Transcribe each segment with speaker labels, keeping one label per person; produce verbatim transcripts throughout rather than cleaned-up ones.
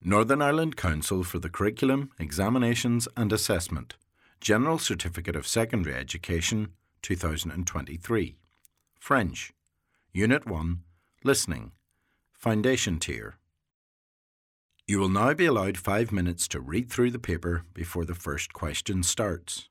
Speaker 1: Northern Ireland Council for the Curriculum, Examinations and Assessment, General Certificate of Secondary Education, two thousand twenty-three. French, Unit one, Listening, Foundation Tier. You will now be allowed five minutes to read through the paper before the first question starts.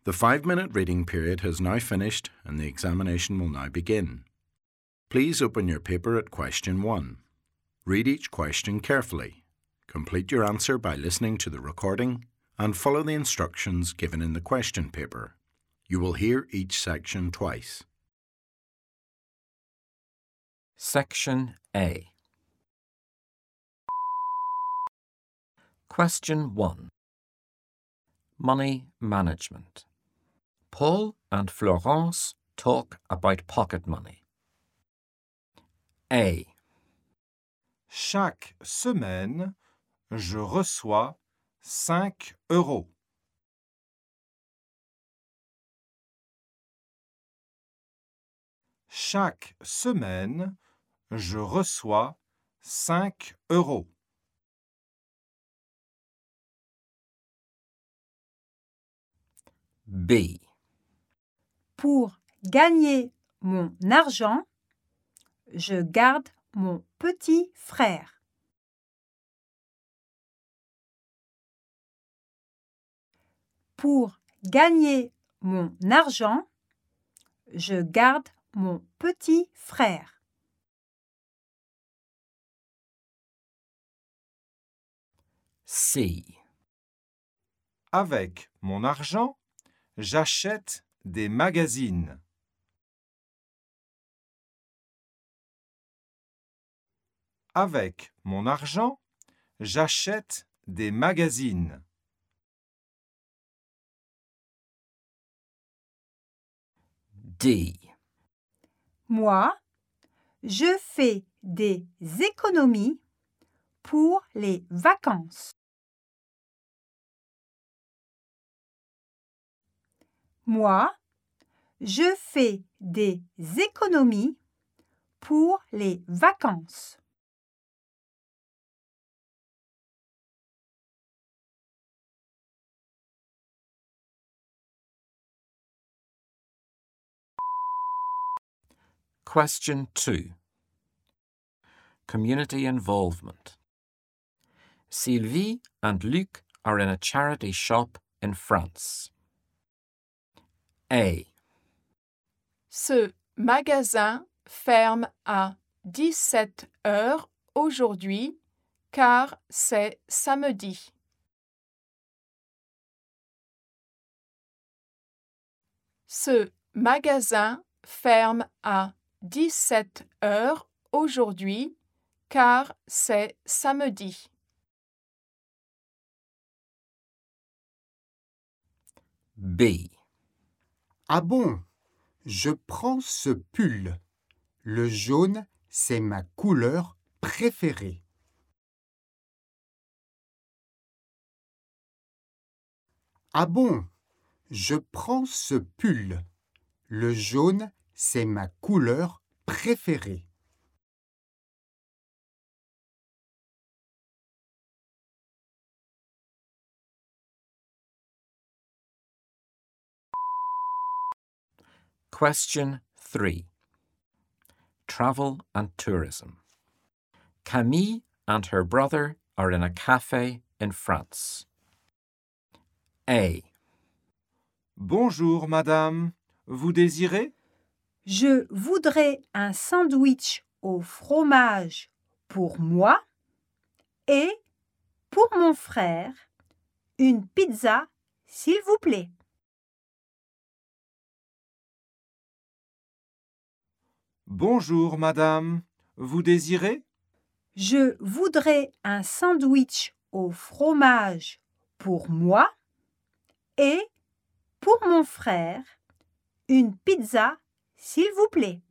Speaker 1: The five-minute reading period has now finished and the examination will now begin. Please open your paper at question one. Read each question carefully. Complete your answer by listening to the recording and follow the instructions given in the question paper. You will hear each section twice.
Speaker 2: Section A. Question one. Money management. Paul and Florence talk about pocket money. A.
Speaker 3: Chaque semaine, je reçois cinq euros. Chaque semaine, je reçois cinq euros.
Speaker 2: B.
Speaker 4: Pour gagner mon argent, je garde mon petit frère. Pour gagner mon argent, je garde mon petit frère.
Speaker 2: C.
Speaker 3: Avec mon argent, j'achète des magazines. Avec mon argent, j'achète des magazines.
Speaker 2: D.
Speaker 4: Moi, je fais des économies pour les vacances. Moi, je fais des économies pour les vacances.
Speaker 2: Question two. Community involvement. Sylvie and Luc are in a charity shop in France. A.
Speaker 5: Ce magasin ferme à dix-sept heures aujourd'hui car c'est samedi. Ce magasin ferme à dix-sept heures aujourd'hui car c'est samedi.
Speaker 2: B.
Speaker 6: Ah bon, je prends ce pull. Le jaune, c'est ma couleur préférée. Ah bon, je prends ce pull. Le jaune, c'est ma couleur préférée.
Speaker 2: Question three. Travel and tourism. Camille and her brother are in a cafe in France. A.
Speaker 3: Bonjour, madame. Vous désirez?
Speaker 4: Je voudrais un sandwich au fromage pour moi et pour mon frère, une pizza, s'il vous plaît.
Speaker 3: Bonjour, madame. Vous désirez?
Speaker 4: Je voudrais un sandwich au fromage pour moi et pour mon frère, une pizza, s'il vous plaît.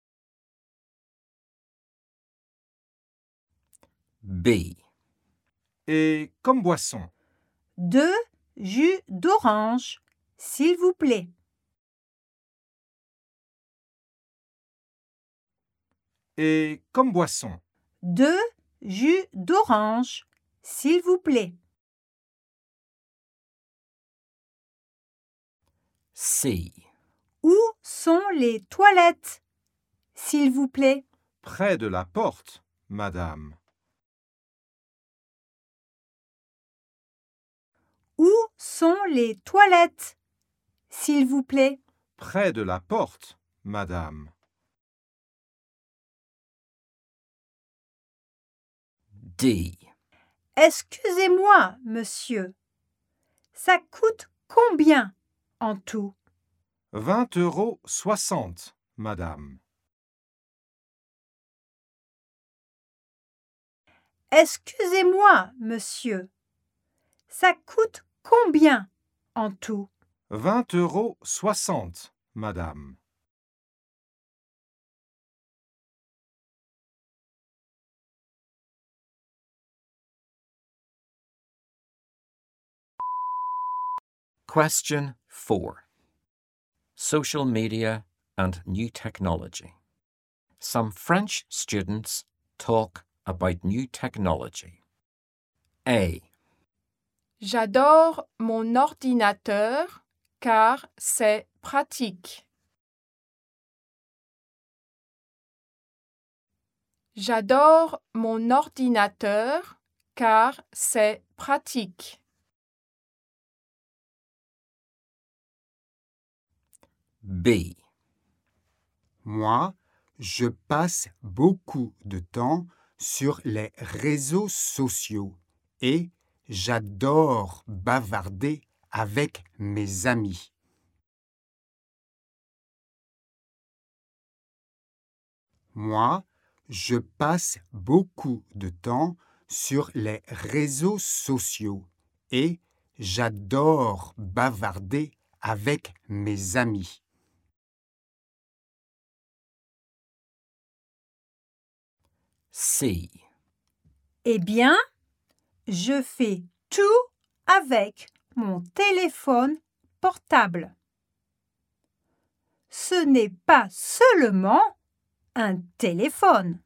Speaker 2: B.
Speaker 3: Et comme boisson?
Speaker 4: Deux jus d'orange, s'il vous plaît.
Speaker 3: Et comme boisson?
Speaker 4: Deux jus d'orange, s'il vous plaît.
Speaker 2: C.
Speaker 4: Où sont les toilettes, s'il vous plaît?
Speaker 3: Près de la porte, madame.
Speaker 4: Où sont les toilettes, s'il vous plaît?
Speaker 3: Près de la porte, madame.
Speaker 2: D.
Speaker 4: Excusez-moi, monsieur. Ça coûte combien en tout?
Speaker 3: Vingt euros soixante, madame.
Speaker 4: Excusez-moi, monsieur. Ça coûte combien en tout?
Speaker 3: Vingt euros soixante, madame.
Speaker 2: Question four. Social media and new technology. Some French students talk about new technology. A.
Speaker 5: J'adore mon ordinateur car c'est pratique. J'adore mon ordinateur car c'est pratique.
Speaker 2: B.
Speaker 6: Moi, je passe beaucoup de temps sur les réseaux sociaux et j'adore bavarder avec mes amis. Moi, je passe beaucoup de temps sur les réseaux sociaux et j'adore bavarder avec mes amis.
Speaker 2: C.
Speaker 4: Eh bien, je fais tout avec mon téléphone portable. Ce n'est pas seulement un téléphone.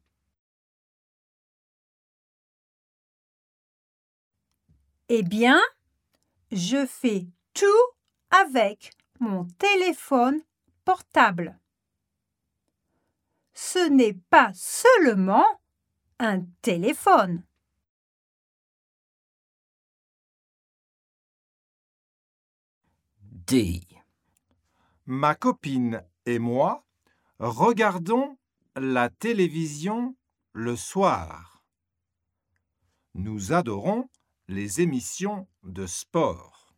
Speaker 4: Eh bien, je fais tout avec mon téléphone portable. Ce n'est pas seulement un téléphone.
Speaker 2: D.
Speaker 3: Ma copine et moi regardons la télévision le soir. Nous adorons les émissions de sport.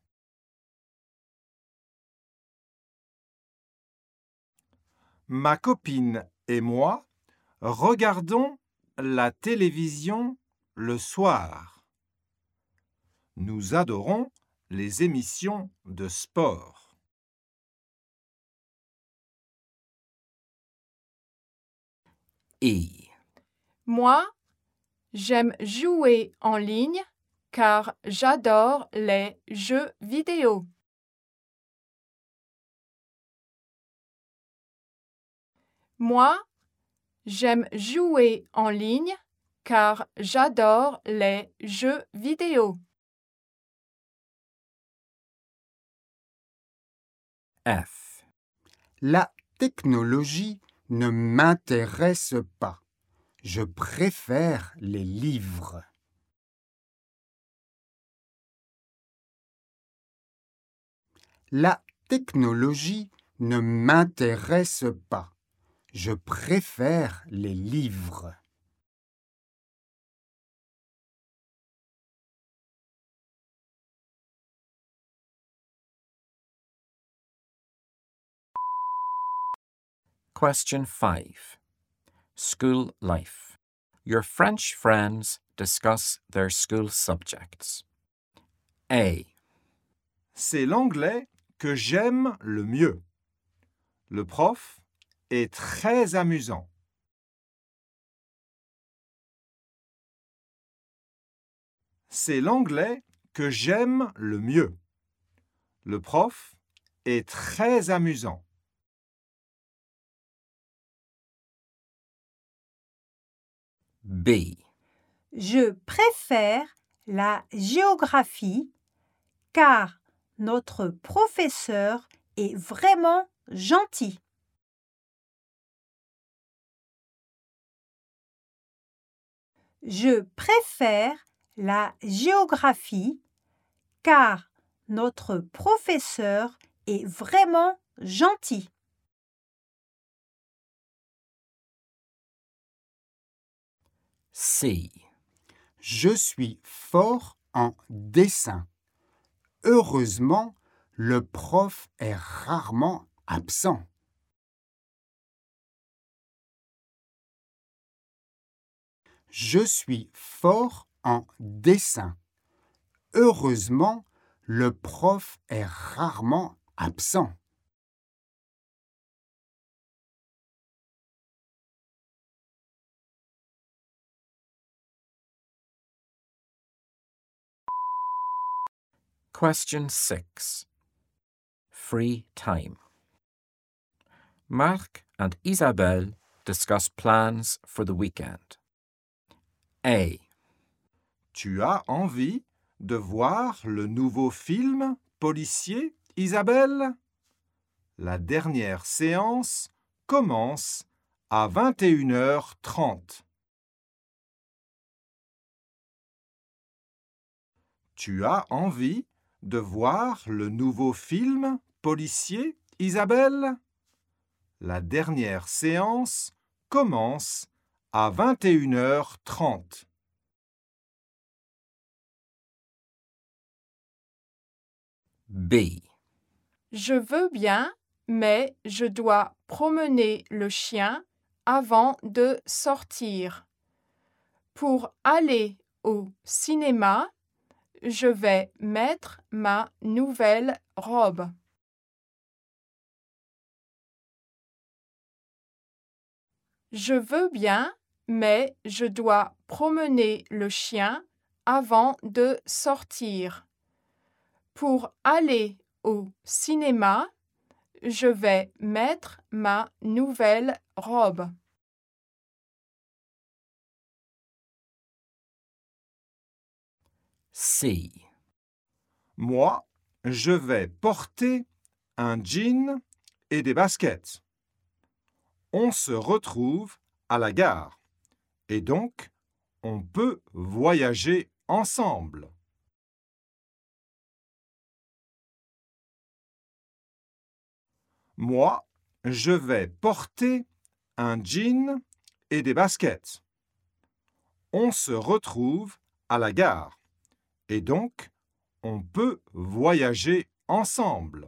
Speaker 3: Ma copine et moi regardons la télévision le soir. Nous adorons les émissions de sport.
Speaker 2: E.
Speaker 5: Moi, j'aime jouer en ligne car j'adore les jeux vidéo. Moi, j'aime jouer en ligne car j'adore les jeux vidéo.
Speaker 2: F.
Speaker 6: La technologie ne m'intéresse pas. Je préfère les livres. La technologie ne m'intéresse pas. Je préfère les livres.
Speaker 2: Question five. School life. Your French friends discuss their school subjects. A.
Speaker 3: C'est l'anglais que j'aime le mieux. Le prof est très amusant. C'est l'anglais que j'aime le mieux. Le prof est très amusant.
Speaker 2: B.
Speaker 4: Je préfère la géographie car notre professeur est vraiment gentil. Je préfère la géographie car notre professeur est vraiment gentil.
Speaker 2: C.
Speaker 6: Je suis fort en dessin. Heureusement, le prof est rarement absent. Je suis fort en dessin. Heureusement, le prof est rarement absent.
Speaker 2: Question six. Free time. Marc and Isabelle discuss plans for the weekend. A.
Speaker 3: Tu as envie de voir le nouveau film policier, Isabelle? La dernière séance commence à vingt et une heures trente. Tu as envie de voir le nouveau film policier, Isabelle? La dernière séance commence à vingt et une heures trente.
Speaker 2: B.
Speaker 5: Je veux bien, mais je dois promener le chien avant de sortir. Pour aller au cinéma, je vais mettre ma nouvelle robe. Je veux bien, mais je dois promener le chien avant de sortir. Pour aller au cinéma, je vais mettre ma nouvelle robe.
Speaker 2: C.
Speaker 3: Moi, je vais porter un jean et des baskets. On se retrouve à la gare et donc on peut voyager ensemble. Moi, je vais porter un jean et des baskets. On se retrouve à la gare et donc on peut voyager ensemble.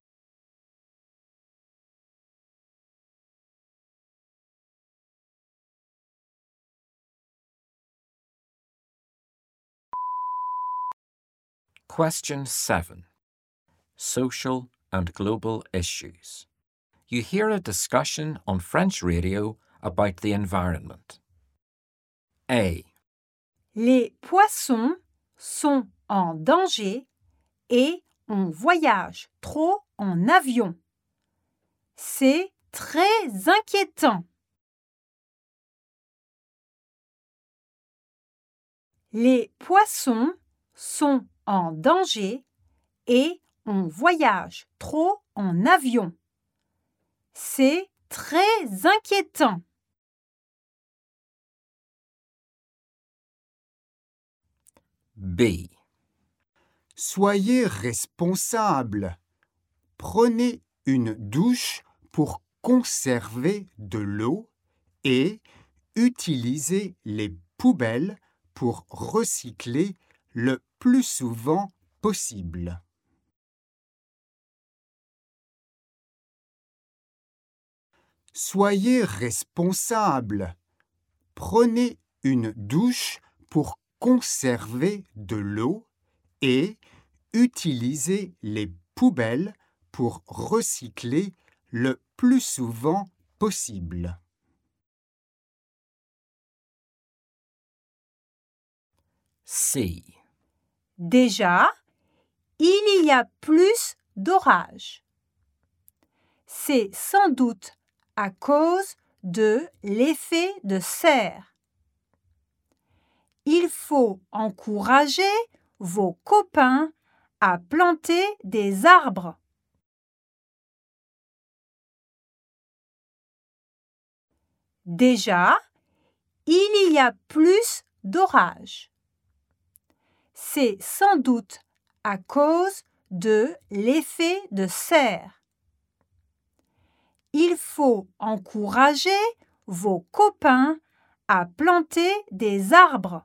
Speaker 2: Question seven. Social and global issues. You hear a discussion on French radio about the environment. A.
Speaker 4: Les poissons sont en danger et on voyage trop en avion. C'est très inquiétant. Les poissons sont en danger et on voyage trop en avion. C'est très inquiétant.
Speaker 2: B.
Speaker 6: Soyez responsable. Prenez une douche pour conserver de l'eau et utilisez les poubelles pour recycler le plus souvent possible. Soyez responsable. Prenez une douche pour conserver de l'eau et utilisez les poubelles pour recycler le plus souvent possible.
Speaker 2: C.
Speaker 4: Déjà, il y a plus d'orages. C'est sans doute à cause de l'effet de serre. Il faut encourager vos copains à planter des arbres. Déjà, il y a plus d'orages. C'est sans doute à cause de l'effet de serre. Il faut encourager vos copains à planter des arbres.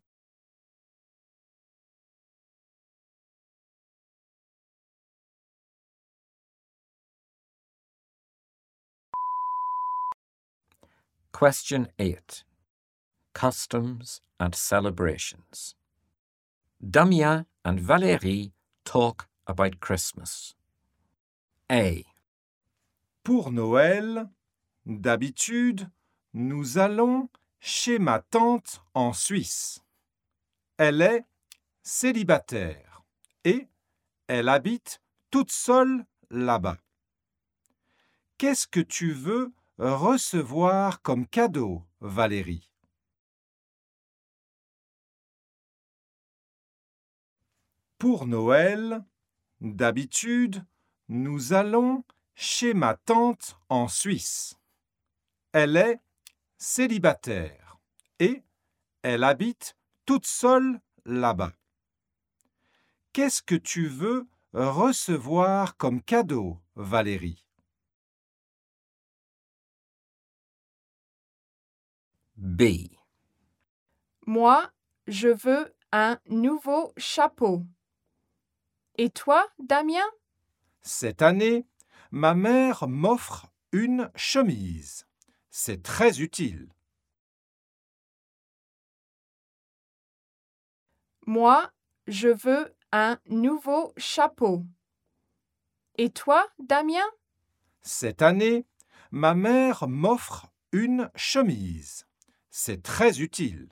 Speaker 2: Question eight. Customs and celebrations. Damien and Valérie talk about Christmas. A.
Speaker 3: Pour Noël, d'habitude, nous allons chez ma tante en Suisse. Elle est célibataire et elle habite toute seule là-bas. Qu'est-ce que tu veux recevoir comme cadeau, Valérie? Pour Noël, d'habitude, nous allons chez ma tante en Suisse. Elle est célibataire et elle habite toute seule là-bas. Qu'est-ce que tu veux recevoir comme cadeau, Valérie?
Speaker 2: B.
Speaker 5: Moi, je veux un nouveau chapeau. Et toi, Damien?
Speaker 3: Cette année, ma mère m'offre une chemise. C'est très utile.
Speaker 5: Moi, je veux un nouveau chapeau. Et toi, Damien?
Speaker 3: Cette année, ma mère m'offre une chemise. C'est très utile.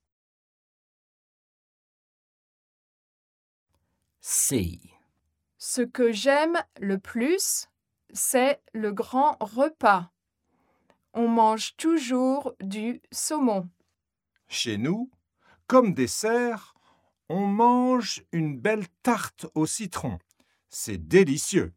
Speaker 2: C.
Speaker 5: Ce que j'aime le plus, c'est le grand repas. On mange toujours du saumon.
Speaker 3: Chez nous, comme dessert, on mange une belle tarte au citron. C'est délicieux.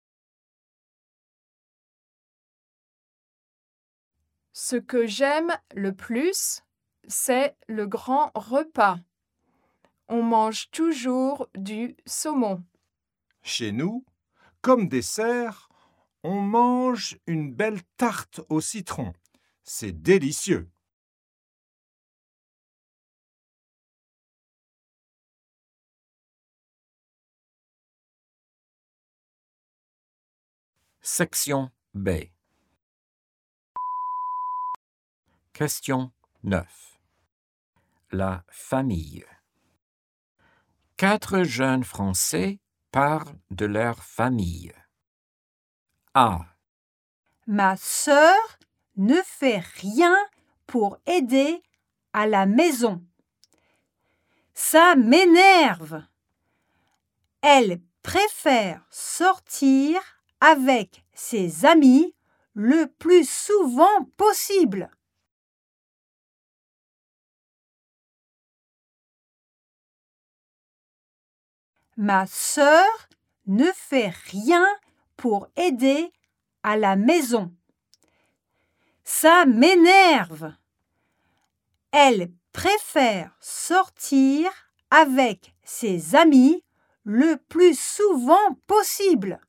Speaker 5: Ce que j'aime le plus, c'est le grand repas. On mange toujours du saumon.
Speaker 3: Chez nous, comme dessert, on mange une belle tarte au citron. C'est délicieux.
Speaker 2: Section B. Question neuf. La famille. Quatre jeunes Français parlent de leur famille. A.
Speaker 4: Ma sœur ne fait rien pour aider à la maison. Ça m'énerve. Elle préfère sortir avec ses amis le plus souvent possible. Ma sœur ne fait rien pour aider à la maison. Ça m'énerve. Elle préfère sortir avec ses amis le plus souvent possible.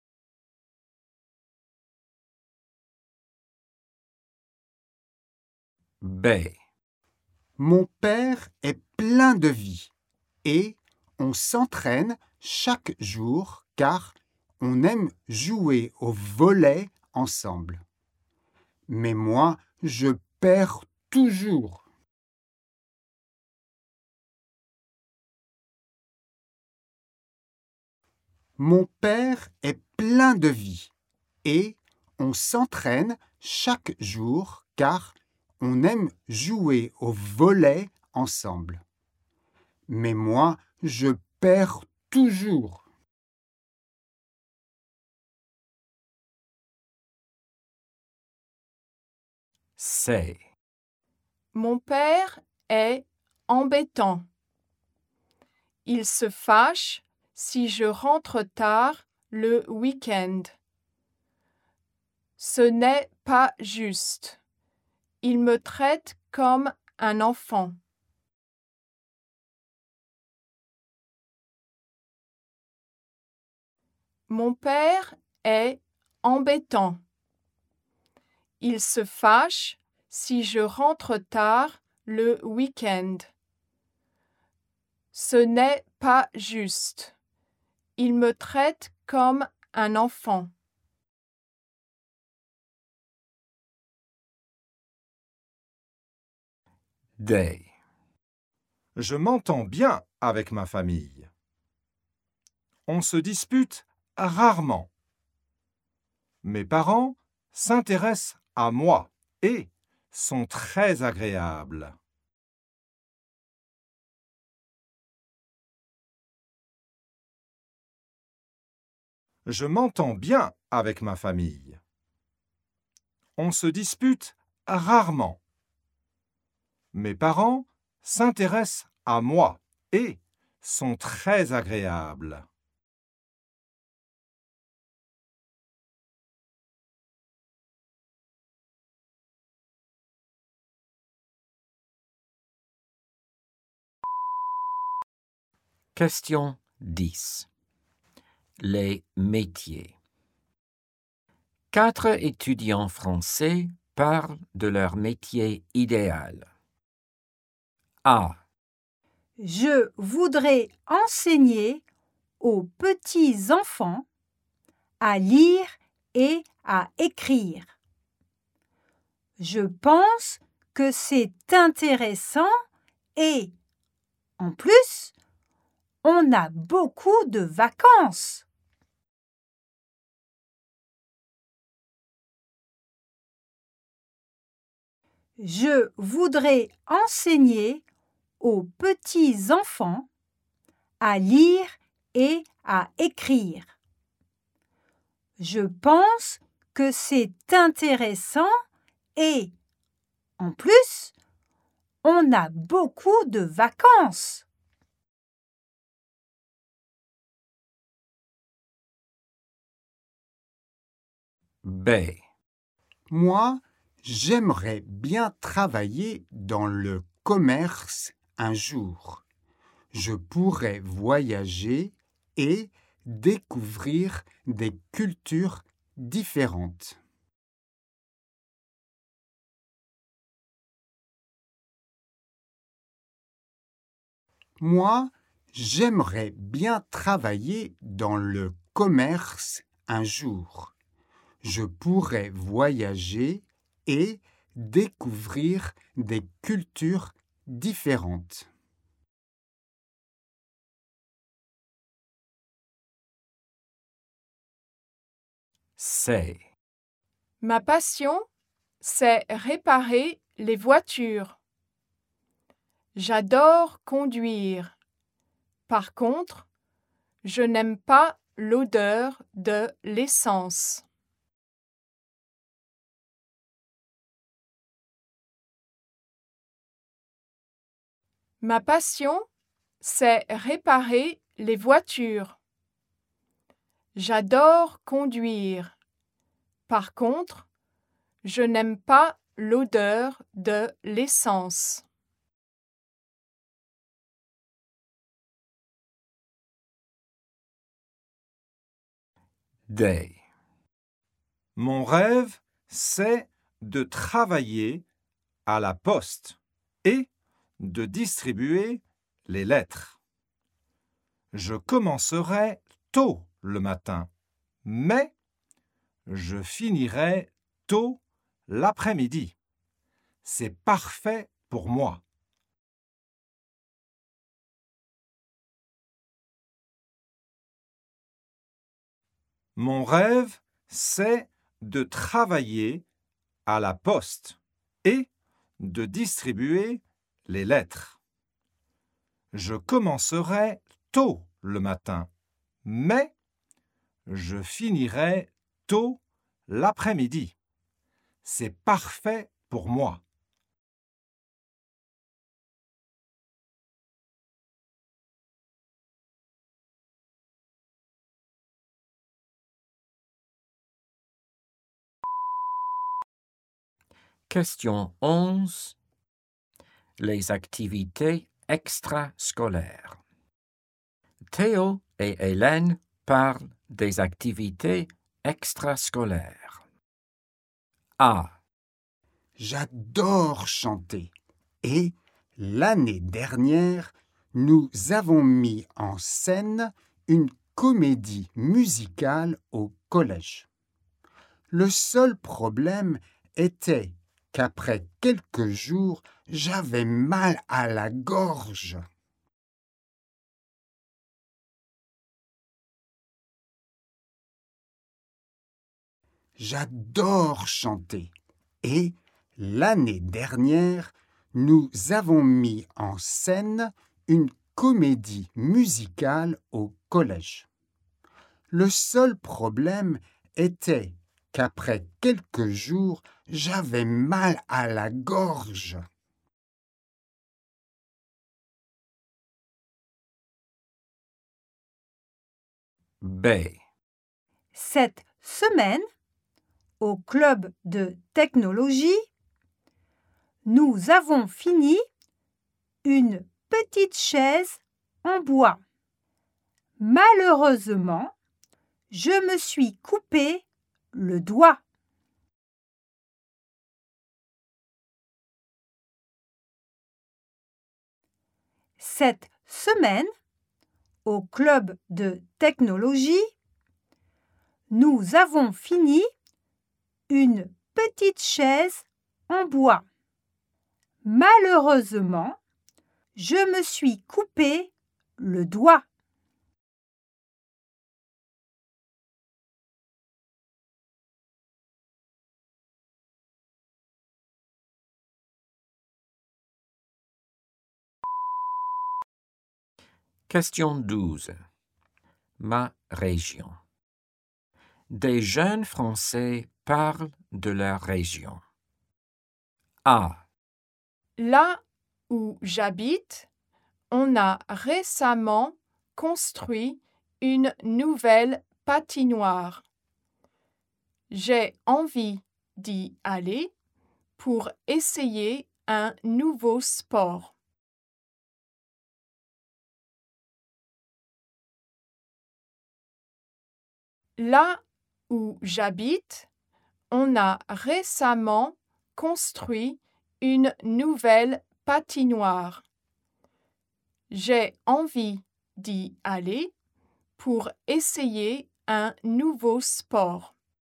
Speaker 2: B.
Speaker 6: Mon père est plein de vie et on s'entraîne chaque jour car on aime jouer au volley ensemble. Mais moi, je perds toujours. Mon père est plein de vie et on s'entraîne chaque jour car on aime jouer au volley ensemble. Mais moi, je perds toujours.
Speaker 2: C.
Speaker 5: Mon père est embêtant. Il se fâche si je rentre tard le week-end. Ce n'est pas juste. Il me traite comme un enfant. Mon père est embêtant. Il se fâche si je rentre tard le week-end. Ce n'est pas juste. Il me traite comme un enfant.
Speaker 2: Des.
Speaker 3: Je m'entends bien avec ma famille. On se dispute rarement. Mes parents s'intéressent à moi et sont très agréables. Je m'entends bien avec ma famille. On se dispute rarement. Mes parents s'intéressent à moi et sont très agréables.
Speaker 2: Question dix. Les métiers. Quatre étudiants français parlent de leur métier idéal. A.
Speaker 4: Je voudrais enseigner aux petits enfants à lire et à écrire. Je pense que c'est intéressant et, en plus, on a beaucoup de vacances. Je voudrais enseigner aux petits enfants à lire et à écrire. Je pense que c'est intéressant et, en plus, on a beaucoup de vacances.
Speaker 2: B.
Speaker 6: Moi, j'aimerais bien travailler dans le commerce un jour. Je pourrais voyager et découvrir des cultures différentes. Moi, j'aimerais bien travailler dans le commerce un jour. Je pourrais voyager et découvrir des cultures différentes.
Speaker 2: C.
Speaker 5: Ma passion, c'est réparer les voitures. J'adore conduire. Par contre, je n'aime pas l'odeur de l'essence. Ma passion, c'est réparer les voitures. J'adore conduire. Par contre, je n'aime pas l'odeur de l'essence.
Speaker 2: D.
Speaker 3: Mon rêve, c'est de travailler à la poste et de distribuer les lettres. Je commencerai tôt le matin, mais je finirai tôt l'après-midi. C'est parfait pour moi. Mon rêve, c'est de travailler à la poste et de distribuer les lettres. Je commencerai tôt le matin, mais je finirai tôt l'après-midi. C'est parfait pour moi.
Speaker 2: Question onze. Les activités extrascolaires. Théo et Hélène parle des activités extrascolaires. A.
Speaker 6: J'adore chanter. Et l'année dernière, nous avons mis en scène une comédie musicale au collège. Le seul problème était qu'après quelques jours, j'avais mal à la gorge. J'adore chanter. Et l'année dernière, nous avons mis en scène une comédie musicale au collège. Le seul problème était qu'après quelques jours, j'avais mal à la gorge.
Speaker 2: B.
Speaker 4: Cette semaine, au club de technologie, nous avons fini une petite chaise en bois. Malheureusement, je me suis coupé le doigt. Cette semaine, au club de technologie, nous avons fini une petite chaise en bois. Malheureusement, je me suis coupé le doigt.
Speaker 2: Question douze. Ma région. Des jeunes Français parlent de leur région. A.
Speaker 5: Là où j'habite, on a récemment construit une nouvelle patinoire. J'ai envie d'y aller pour essayer un nouveau sport. Là où j'habite, on a récemment construit une nouvelle patinoire. J'ai envie d'y aller pour essayer un nouveau sport.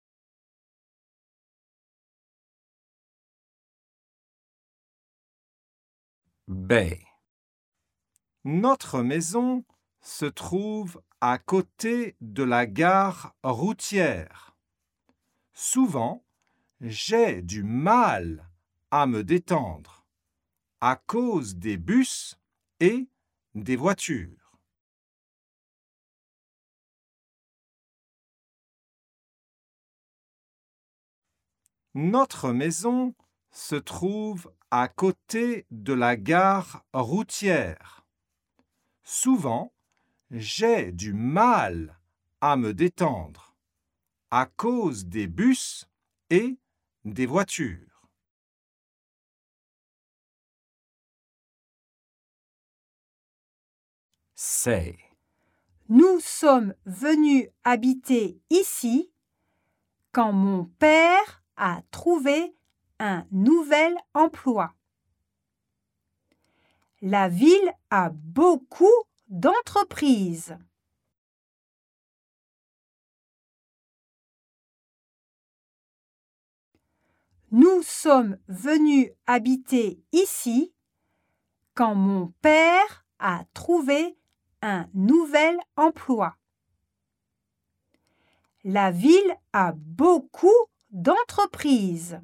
Speaker 2: B.
Speaker 3: Notre maison se trouve à côté de la gare routière. Souvent, j'ai du mal à me détendre à cause des bus et des voitures. Notre maison se trouve à côté de la gare routière. Souvent, j'ai du mal à me détendre à cause des bus et des voitures.
Speaker 2: C.
Speaker 4: Nous sommes venus habiter ici quand mon père a trouvé un nouvel emploi. La ville a beaucoup d'entreprises. Nous sommes venus habiter ici quand mon père a trouvé un nouvel emploi. La ville a beaucoup d'entreprises.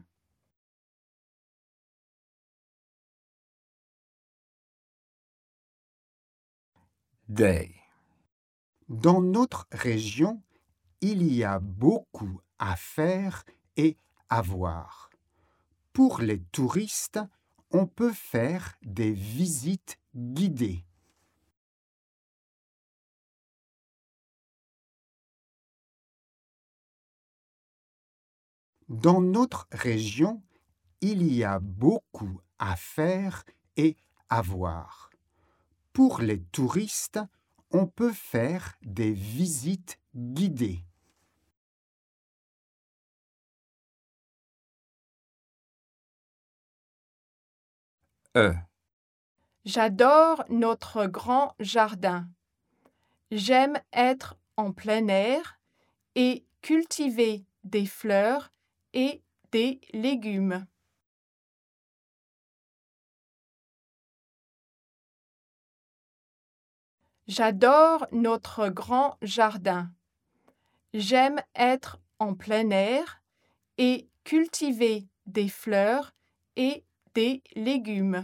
Speaker 2: D.
Speaker 6: Dans notre région, il y a beaucoup à faire et à voir. Pour les touristes, on peut faire des visites guidées. Dans notre région, il y a beaucoup à faire et à voir. Pour les touristes, On peut faire des visites guidées.
Speaker 2: E.
Speaker 5: J'adore notre grand jardin. J'aime être en plein air et cultiver des fleurs et des légumes. J'adore notre grand jardin. J'aime être en plein air et cultiver des fleurs et des légumes.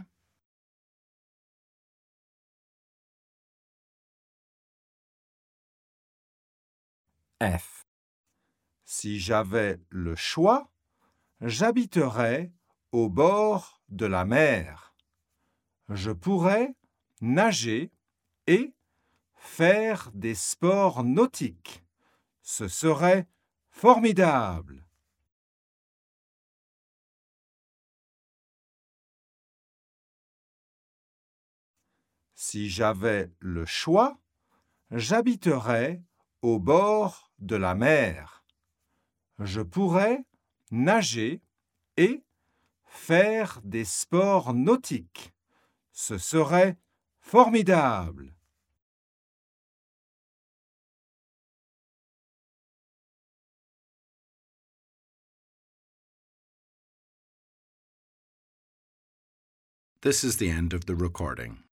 Speaker 2: F.
Speaker 3: Si j'avais le choix, j'habiterais au bord de la mer. Je pourrais nager et faire des sports nautiques. Ce serait formidable. Si j'avais le choix, j'habiterais au bord de la mer. Je pourrais nager et faire des sports nautiques. Ce serait formidable.
Speaker 1: This is the end of the recording.